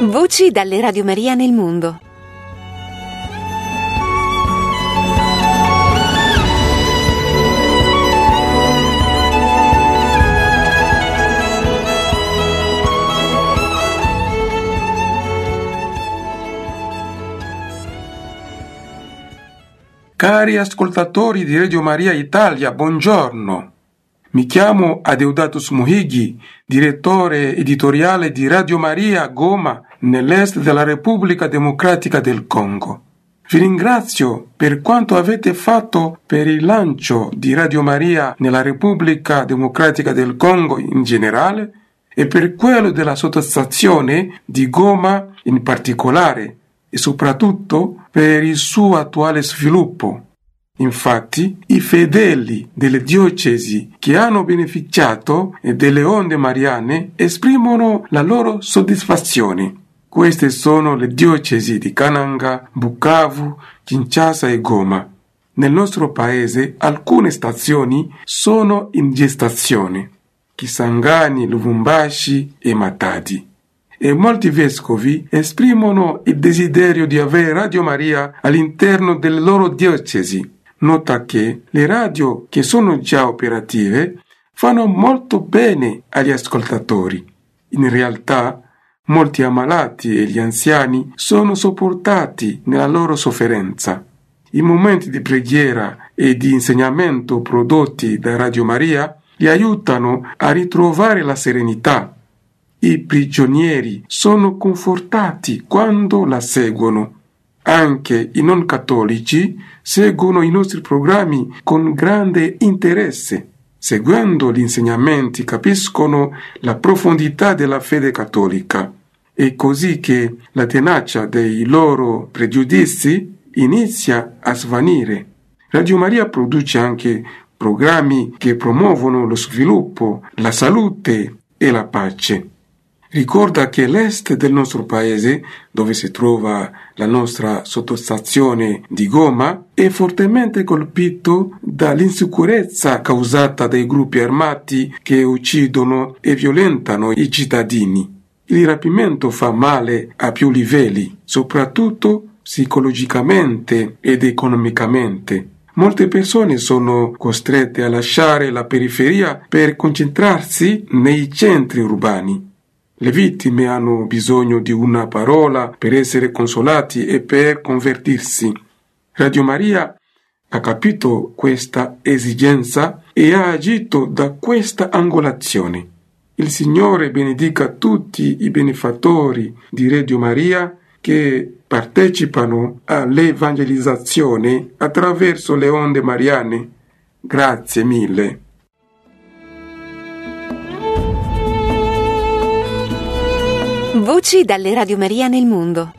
Voci dalle Radio Maria nel mondo. Cari ascoltatori di Radio Maria Italia, buongiorno. Mi chiamo Adeodatus Muhigi, direttore editoriale di Radio Maria Goma, nell'est della Repubblica Democratica del Congo. Vi ringrazio per quanto avete fatto per il lancio di Radio Maria nella Repubblica Democratica del Congo in generale e per quello della sottostazione di Goma in particolare e soprattutto per il suo attuale sviluppo. Infatti, i fedeli delle diocesi che hanno beneficiato delle onde mariane esprimono la loro soddisfazione. Queste sono le diocesi di Kananga, Bukavu, Kinshasa e Goma. Nel nostro paese alcune stazioni sono in gestazione: Kisangani, Lubumbashi e Matadi. E molti vescovi esprimono il desiderio di avere Radio Maria all'interno delle loro diocesi. Nota che le radio che sono già operative fanno molto bene agli ascoltatori. In realtà, molti ammalati e gli anziani sono sopportati nella loro sofferenza. I momenti di preghiera e di insegnamento prodotti da Radio Maria li aiutano a ritrovare la serenità. I prigionieri sono confortati quando la seguono. Anche i non cattolici seguono i nostri programmi con grande interesse. Seguendo gli insegnamenti capiscono la profondità della fede cattolica. È così che la tenacia dei loro pregiudizi inizia a svanire. Radio Maria produce anche programmi che promuovono lo sviluppo, la salute e la pace. Ricorda che l'est del nostro paese, dove si trova la nostra sottostazione di Goma, è fortemente colpito dall'insicurezza causata dai gruppi armati che uccidono e violentano i cittadini. Il rapimento fa male a più livelli, soprattutto psicologicamente ed economicamente. Molte persone sono costrette a lasciare la periferia per concentrarsi nei centri urbani. Le vittime hanno bisogno di una parola per essere consolati e per convertirsi. Radio Maria ha capito questa esigenza e ha agito da questa angolazione. Il Signore benedica tutti i benefattori di Radio Maria che partecipano all'evangelizzazione attraverso le onde mariane. Grazie mille. Voci dalle Radio Maria nel mondo.